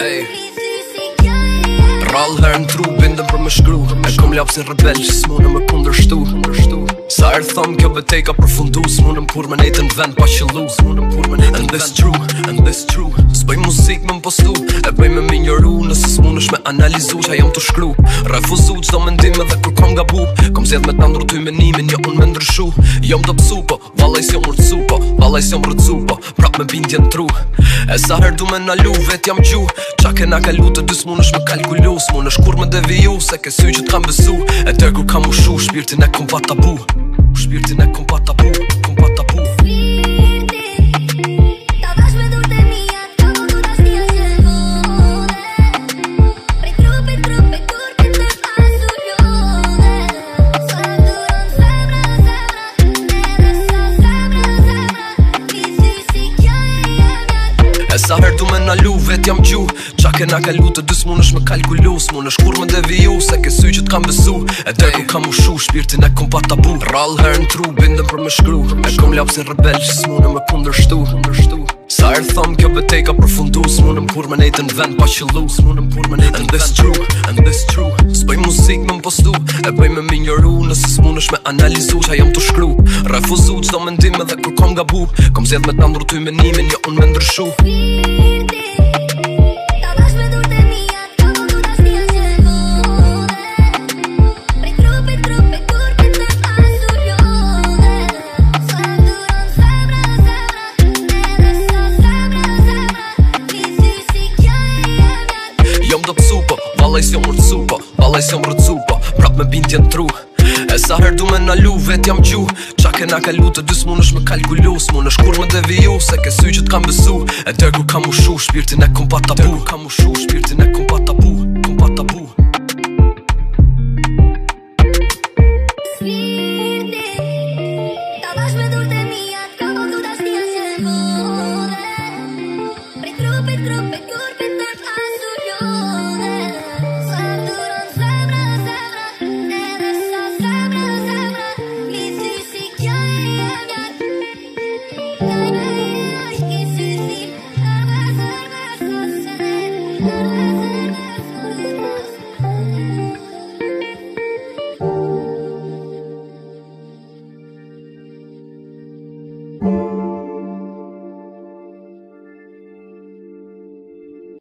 Ej Rall her në tru, bindëm për me shkru E kom lap si rebel që s'mune me kundërshtu Sa erë thom kjo betej ka përfundu S'munëm kur me nejtë në vend pa qëllu And this true S'bëj muzik me m'postu E bëj me minjoru nëse s'munesh me analizu Qa jam të shkru Refuzu qdo mendim edhe kur kom gabu Kom zjedh me ta ndru ty menimin jo unë me ndryshu Jom të psu po, valaj si jom rëtsu po Valaj si jom rëtsu po, prap me bindje në tru E sa her du me nalu, vet jam gju Qa kena kalu të dy s'munesh me kalkulu S'munesh kur me deviju, se ke sy që t'kam besu E tër kur kam ushu, shpirtin e kom pa tabu Shpirtin e kom pa tabu, kom pa tabu E sa her du me nalu, vet jam gju Qa kena kalu të dy s'munesh me kalkulu S'munesh kur me deviju, se ke sy që t'kam besu E tër kur kam ushu, shpirtin e kom pa tabu Rall her në tru, bindëm për me shkru E kom lap si rebel që s'mune me kundërshtu Sa erë thom kjo betej ka përfundu S'munëm kur me nejtë në vend pa qëllu And this true S'bëj muzik me m'postu E bëj me minjoru nëse s'munesh me analizu Qa jam të shkru Refuzu qdo mendim edhe kur kom gabu Kom zjedh me ta ndru ty menimin jo unë me ndryshu Jom do pësu po, valaj si jom rëtsu po Valaj si jom rëtsu po, prap me bindje në tru E sa her du me nalu, vet jam gju Qa kena kalu të dy s'munesh me kalkulu S'munesh kur me deviju, se ke sy që t'kam besu E tër kur kam ushu, shpirtin e kom pa tabu Shpirtin e kom pa tabu, kom pa tabu Ta bash me dur të mija, t'ka po ku ta shtia që e vode Prej trupe, kur